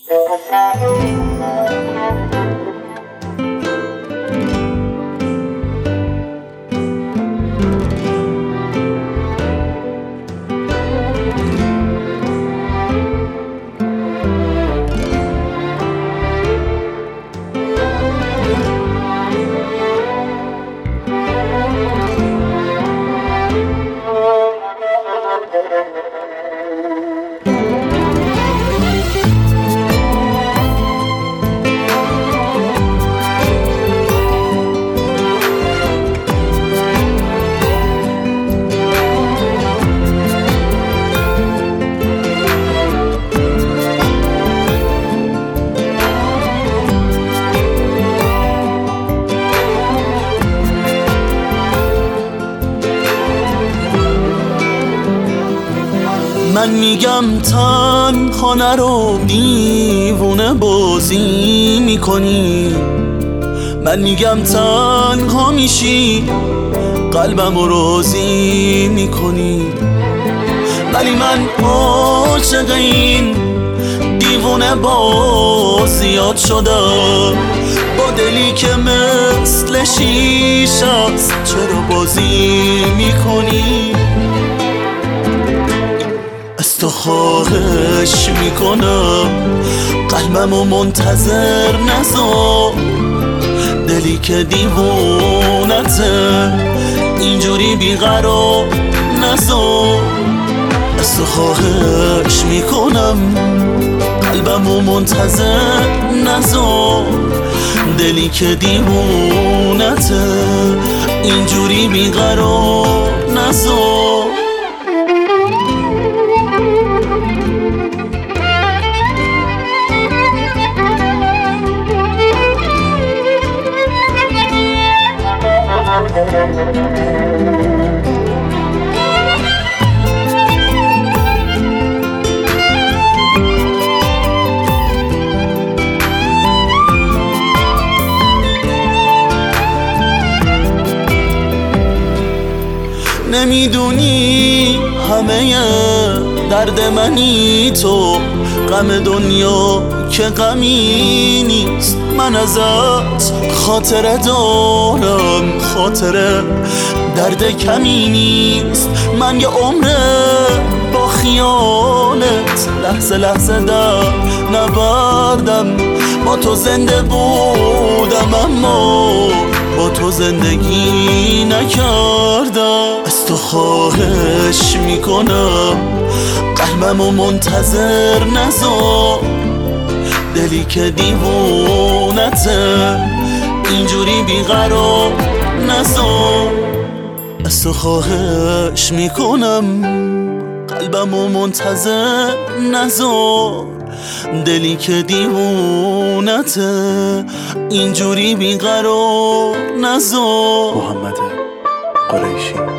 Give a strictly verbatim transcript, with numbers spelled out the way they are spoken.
من میگم تنها نرو، دیوونه بازی میکنی. من میگم تنها میشی، قلبم رو راضی میکنی. ولی من عاشق این دیوونه بازیات شدم، با دلی که مثل شیشه است چرا بازی میکنی؟ از تو خواهش میکنم قلبمو منتظر نذار، دلی که دیوونته اینجوری بیقرار نذار. از تو خواهش میکنم قلبمو منتظر نذار، دلی که دیوونته اینجوری بیقرار نذار. نمیدونی همه درد منی تو، غم دنیا که غمی نیست. من ازت خاطره دارم، خاطره درد کمی نیست. من یه عمره با خیالت لحظه لحظه در نبردم. با تو زنده بودم اما با تو زندگی نکردم. از تو خواهش میکنم قلبمو منتظر نذار، دلی که دیوونته اینجوری بیقرار نذار. از تو خواهش میکنم قلبمو منتظر نذار، دلی که دیوونته اینجوری بیقرار نذار. محمد قریشی.